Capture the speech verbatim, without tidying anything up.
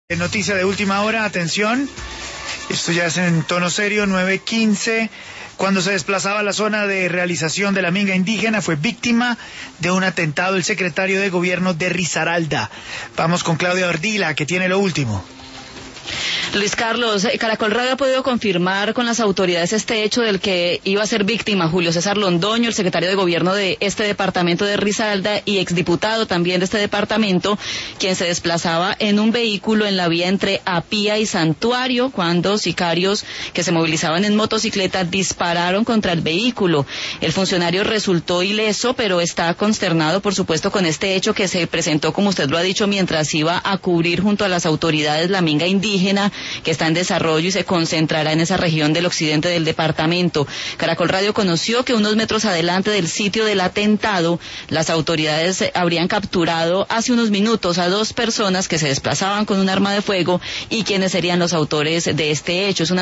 Noticia de última hora, atención, esto ya es en tono serio, nueve quince, cuando se desplazaba a la zona de realización de la minga indígena, fue víctima de un atentado el secretario de gobierno de Risaralda. Vamos con Claudia Ardila, que tiene lo último. Luis Carlos, Caracol Radio ha podido confirmar con las autoridades este hecho del que iba a ser víctima Julio César Londoño, el secretario de gobierno de este departamento de Risaralda y exdiputado también de este departamento, quien se desplazaba en un vehículo en la vía entre Apía y Santuario cuando sicarios que se movilizaban en motocicleta dispararon contra el vehículo. El funcionario resultó ileso, pero está consternado, por supuesto, con este hecho que se presentó, como usted lo ha dicho, mientras iba a cubrir junto a las autoridades la minga indígena que está en desarrollo y se concentrará en esa región del occidente del departamento. Caracol Radio conoció que unos metros adelante del sitio del atentado, las autoridades habrían capturado hace unos minutos a dos personas que se desplazaban con un arma de fuego y quienes serían los autores de este hecho. Es una